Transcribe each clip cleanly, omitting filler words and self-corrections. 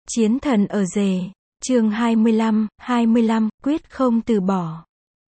Chiến thần ở rể, chương 25, quyết không từ bỏ.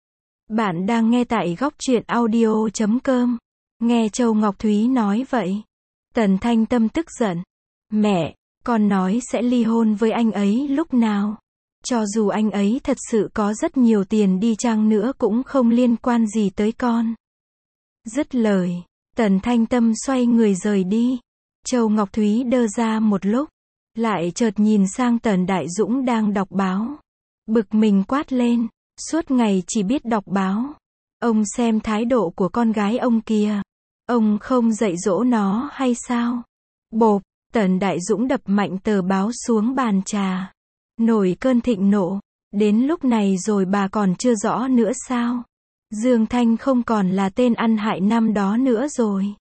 Bạn đang nghe tại góc truyện audio.com. Nghe Châu Ngọc Thúy nói vậy. Tần Thanh Tâm tức giận. Mẹ, con nói sẽ ly hôn với anh ấy lúc nào? Cho dù anh ấy thật sự có rất nhiều tiền đi chăng nữa cũng không liên quan gì tới con. Dứt lời, Tần Thanh Tâm xoay người rời đi. Châu Ngọc Thúy đơ ra một lúc, lại chợt nhìn sang Tần Đại Dũng đang đọc báo. Bực mình quát lên, suốt ngày chỉ biết đọc báo. Ông xem thái độ của con gái ông kìa. Ông không dạy dỗ nó hay sao? Bộp, Tần Đại Dũng đập mạnh tờ báo xuống bàn trà. Nổi cơn thịnh nộ, đến lúc này rồi bà còn chưa rõ nữa sao? Dương Thanh không còn là tên ăn hại năm đó nữa rồi.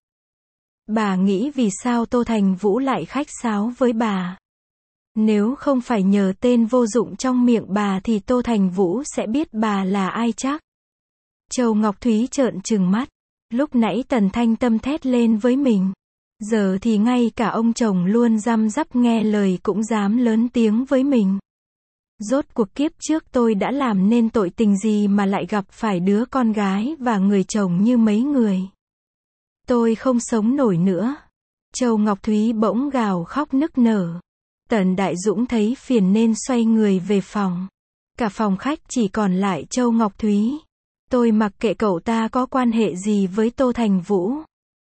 Bà nghĩ vì sao Tô Thành Vũ lại khách sáo với bà? Nếu không phải nhờ tên vô dụng trong miệng bà thì Tô Thành Vũ sẽ biết bà là ai chắc. Châu Ngọc Thúy trợn trừng mắt. Lúc nãy Tần Thanh Tâm thét lên với mình. Giờ thì ngay cả ông chồng luôn răm rắp nghe lời cũng dám lớn tiếng với mình. Rốt cuộc kiếp trước tôi đã làm nên tội tình gì mà lại gặp phải đứa con gái và người chồng như mấy người. Tôi không sống nổi nữa. Châu Ngọc Thúy bỗng gào khóc nức nở. Tần Đại Dũng thấy phiền nên xoay người về phòng. Cả phòng khách chỉ còn lại Châu Ngọc Thúy. Tôi mặc kệ cậu ta có quan hệ gì với Tô Thành Vũ.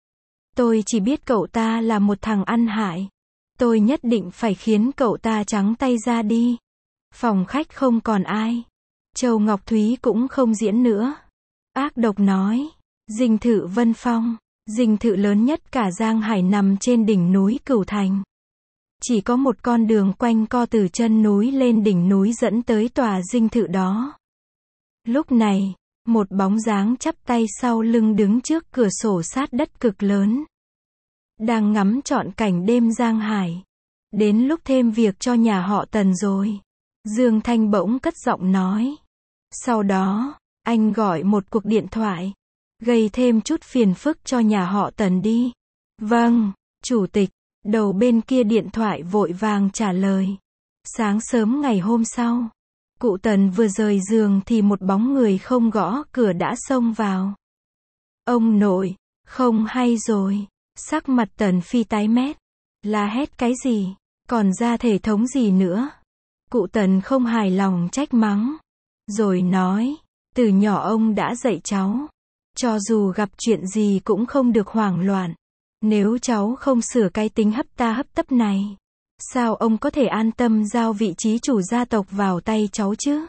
Tôi chỉ biết cậu ta là một thằng ăn hại. Tôi nhất định phải khiến cậu ta trắng tay ra đi. Phòng khách không còn ai. Châu Ngọc Thúy cũng không diễn nữa. Ác độc nói. Dinh thự Vân Phong, dinh thự lớn nhất cả Giang Hải nằm trên đỉnh núi Cửu Thành. Chỉ có một con đường quanh co từ chân núi lên đỉnh núi dẫn tới tòa dinh thự đó. Lúc này, một bóng dáng chắp tay sau lưng đứng trước cửa sổ sát đất cực lớn. Đang ngắm trọn cảnh đêm Giang Hải. Đến lúc thêm việc cho nhà họ Tần rồi. Dương Thanh bỗng cất giọng nói. Sau đó, anh gọi một cuộc điện thoại. Gây thêm chút phiền phức cho nhà họ Tần đi. Vâng, chủ tịch. Đầu bên kia điện thoại vội vàng trả lời. Sáng sớm ngày hôm sau, cụ Tần vừa rời giường thì một bóng người không gõ cửa đã xông vào. Ông nội, không hay rồi. Sắc mặt Tần Phi tái mét. La hét cái gì? Còn ra thể thống gì nữa? Cụ Tần không hài lòng trách mắng. Rồi nói, từ nhỏ ông đã dạy cháu. Cho dù gặp chuyện gì cũng không được hoảng loạn. Nếu cháu không sửa cái tính hấp ta hấp tấp này, sao ông có thể an tâm giao vị trí chủ gia tộc vào tay cháu chứ?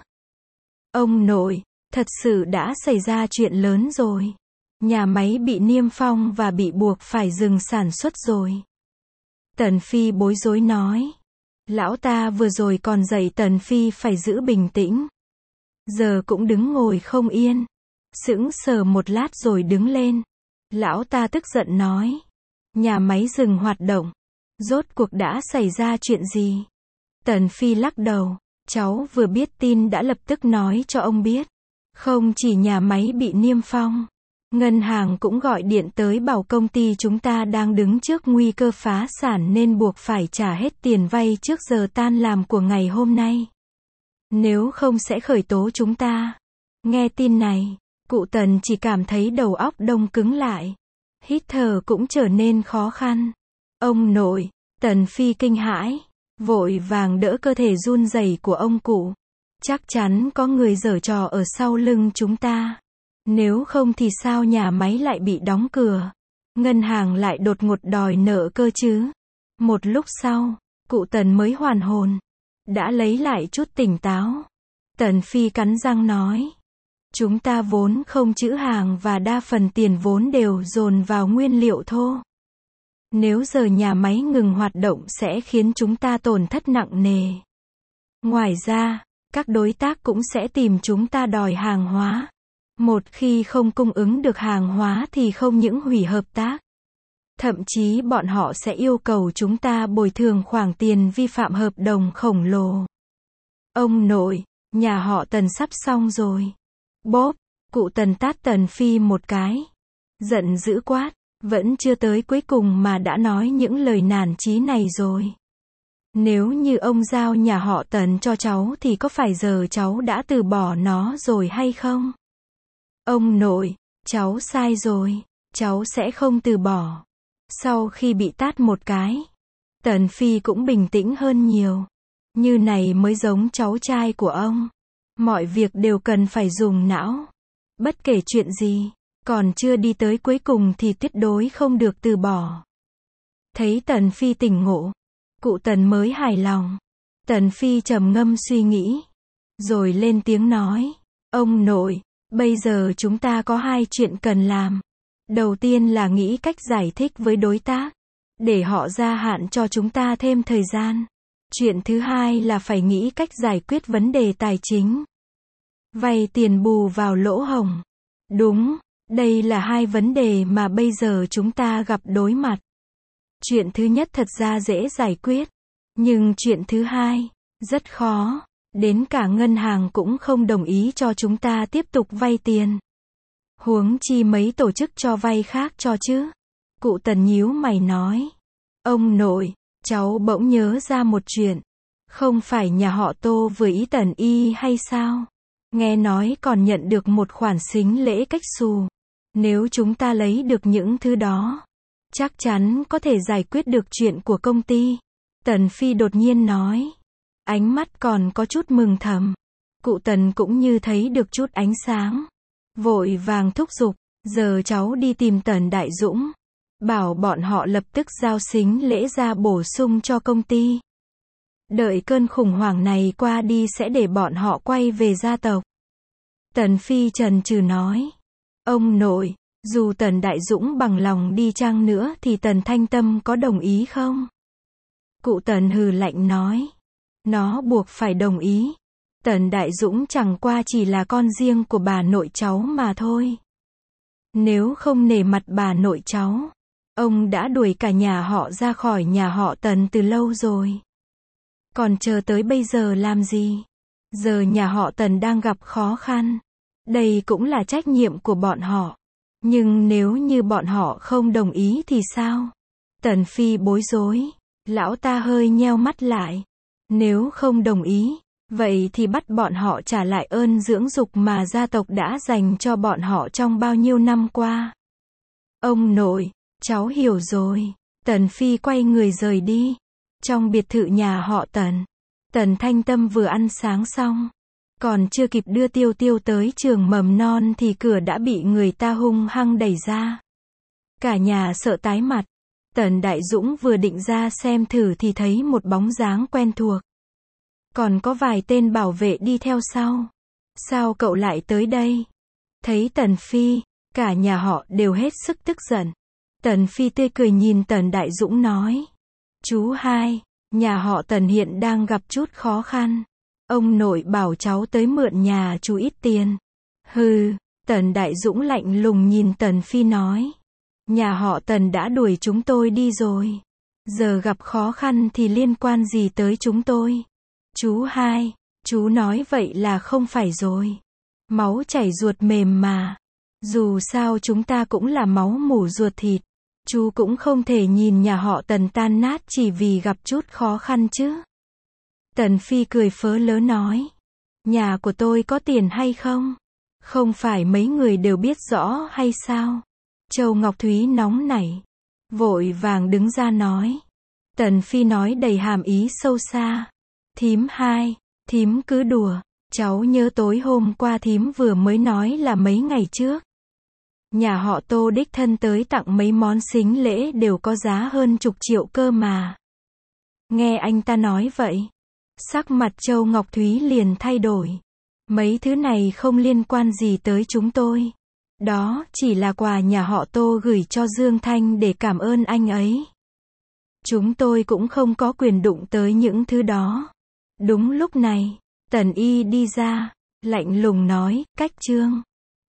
Ông nội, thật sự đã xảy ra chuyện lớn rồi. Nhà máy bị niêm phong và bị buộc phải dừng sản xuất rồi. Tần Phi bối rối nói. Lão ta vừa rồi còn dạy Tần Phi phải giữ bình tĩnh. Giờ cũng đứng ngồi không yên. Sững sờ một lát rồi đứng lên. Lão ta tức giận nói. Nhà máy dừng hoạt động. Rốt cuộc đã xảy ra chuyện gì? Tần Phi lắc đầu. Cháu vừa biết tin đã lập tức nói cho ông biết. Không chỉ nhà máy bị niêm phong. Ngân hàng cũng gọi điện tới bảo công ty chúng ta đang đứng trước nguy cơ phá sản nên buộc phải trả hết tiền vay trước giờ tan làm của ngày hôm nay. Nếu không sẽ khởi tố chúng ta. Nghe tin này, cụ Tần chỉ cảm thấy đầu óc đông cứng lại. Hít thở cũng trở nên khó khăn. Ông nội, Tần Phi kinh hãi, vội vàng đỡ cơ thể run rẩy của ông cụ. Chắc chắn có người giở trò ở sau lưng chúng ta. Nếu không thì sao nhà máy lại bị đóng cửa? Ngân hàng lại đột ngột đòi nợ cơ chứ? Một lúc sau, cụ Tần mới hoàn hồn. Đã lấy lại chút tỉnh táo. Tần Phi cắn răng nói. Chúng ta vốn không trữ hàng và đa phần tiền vốn đều dồn vào nguyên liệu thô. Nếu giờ nhà máy ngừng hoạt động sẽ khiến chúng ta tổn thất nặng nề. Ngoài ra, các đối tác cũng sẽ tìm chúng ta đòi hàng hóa. Một khi không cung ứng được hàng hóa thì không những hủy hợp tác. Thậm chí bọn họ sẽ yêu cầu chúng ta bồi thường khoản tiền vi phạm hợp đồng khổng lồ. Ông nội, nhà họ Tần sắp xong rồi. Bốp, cụ Tần tát Tần Phi một cái. Giận dữ quát, vẫn chưa tới cuối cùng mà đã nói những lời nản chí này rồi. Nếu như ông giao nhà họ Tần cho cháu thì có phải giờ cháu đã từ bỏ nó rồi hay không? Ông nội, cháu sai rồi, cháu sẽ không từ bỏ. Sau khi bị tát một cái, Tần Phi cũng bình tĩnh hơn nhiều. Như này mới giống cháu trai của ông. Mọi việc đều cần phải dùng não. Bất kể chuyện gì, còn chưa đi tới cuối cùng thì tuyệt đối không được từ bỏ. Thấy Tần Phi tỉnh ngộ, cụ Tần mới hài lòng. Tần Phi trầm ngâm suy nghĩ, rồi lên tiếng nói, ông nội, bây giờ chúng ta có hai chuyện cần làm. Đầu tiên là nghĩ cách giải thích với đối tác, để họ gia hạn cho chúng ta thêm thời gian. Chuyện thứ hai là phải nghĩ cách giải quyết vấn đề tài chính. Vay tiền bù vào lỗ hổng. Đúng, đây là hai vấn đề mà bây giờ chúng ta gặp đối mặt. Chuyện thứ nhất thật ra dễ giải quyết, nhưng chuyện thứ hai, rất khó. Đến cả ngân hàng cũng không đồng ý cho chúng ta tiếp tục vay tiền. Huống chi mấy tổ chức cho vay khác cho chứ. Cụ Tần nhíu mày nói. Ông nội, cháu bỗng nhớ ra một chuyện. Không phải nhà họ Tô vừa ý Tần Y hay sao? Nghe nói còn nhận được một khoản sính lễ cách xù. Nếu chúng ta lấy được những thứ đó, chắc chắn có thể giải quyết được chuyện của công ty. Tần Phi đột nhiên nói. Ánh mắt còn có chút mừng thầm. Cụ Tần cũng như thấy được chút ánh sáng. Vội vàng thúc giục. Giờ cháu đi tìm Tần Đại Dũng. Bảo bọn họ lập tức giao sính lễ ra bổ sung cho công ty. Đợi cơn khủng hoảng này qua đi sẽ để bọn họ quay về gia tộc. Tần Phi chần chừ nói. Ông nội, dù Tần Đại Dũng bằng lòng đi chăng nữa thì Tần Thanh Tâm có đồng ý không? Cụ Tần hừ lạnh nói. Nó buộc phải đồng ý. Tần Đại Dũng chẳng qua chỉ là con riêng của bà nội cháu mà thôi. Nếu không nể mặt bà nội cháu, ông đã đuổi cả nhà họ ra khỏi nhà họ Tần từ lâu rồi. Còn chờ tới bây giờ làm gì? Giờ nhà họ Tần đang gặp khó khăn. Đây cũng là trách nhiệm của bọn họ. Nhưng nếu như bọn họ không đồng ý thì sao? Tần Phi bối rối. Lão ta hơi nheo mắt lại. Nếu không đồng ý, vậy thì bắt bọn họ trả lại ơn dưỡng dục mà gia tộc đã dành cho bọn họ trong bao nhiêu năm qua. Ông nội, cháu hiểu rồi. Tần Phi quay người rời đi. Trong biệt thự nhà họ Tần, Tần Thanh Tâm vừa ăn sáng xong. Còn chưa kịp đưa Tiêu Tiêu tới trường mầm non thì cửa đã bị người ta hung hăng đẩy ra. Cả nhà sợ tái mặt. Tần Đại Dũng vừa định ra xem thử thì thấy một bóng dáng quen thuộc. Còn có vài tên bảo vệ đi theo sau. Sao cậu lại tới đây? Thấy Tần Phi, cả nhà họ đều hết sức tức giận. Tần Phi tươi cười nhìn Tần Đại Dũng nói. Chú hai, nhà họ Tần hiện đang gặp chút khó khăn. Ông nội bảo cháu tới mượn nhà chú ít tiền. Hừ, Tần Đại Dũng lạnh lùng nhìn Tần Phi nói. Nhà họ Tần đã đuổi chúng tôi đi rồi. Giờ gặp khó khăn thì liên quan gì tới chúng tôi? Chú hai, chú nói vậy là không phải rồi. Máu chảy ruột mềm mà. Dù sao chúng ta cũng là máu mủ ruột thịt. Chú cũng không thể nhìn nhà họ Tần tan nát chỉ vì gặp chút khó khăn chứ. Tần Phi cười phớ lớ nói. Nhà của tôi có tiền hay không? Không phải mấy người đều biết rõ hay sao? Châu Ngọc Thúy nóng nảy. Vội vàng đứng ra nói. Tần Phi nói đầy hàm ý sâu xa. Thím hai, thím cứ đùa. Cháu nhớ tối hôm qua thím vừa mới nói là mấy ngày trước. Nhà họ Tô đích thân tới tặng mấy món sính lễ đều có giá hơn chục triệu cơ mà. Nghe anh ta nói vậy, sắc mặt Châu Ngọc Thúy liền thay đổi. Mấy thứ này không liên quan gì tới chúng tôi. Đó chỉ là quà nhà họ Tô gửi cho Dương Thanh để cảm ơn anh ấy. Chúng tôi cũng không có quyền đụng tới những thứ đó. Đúng lúc này, Tần Y đi ra, lạnh lùng nói, cách Trương.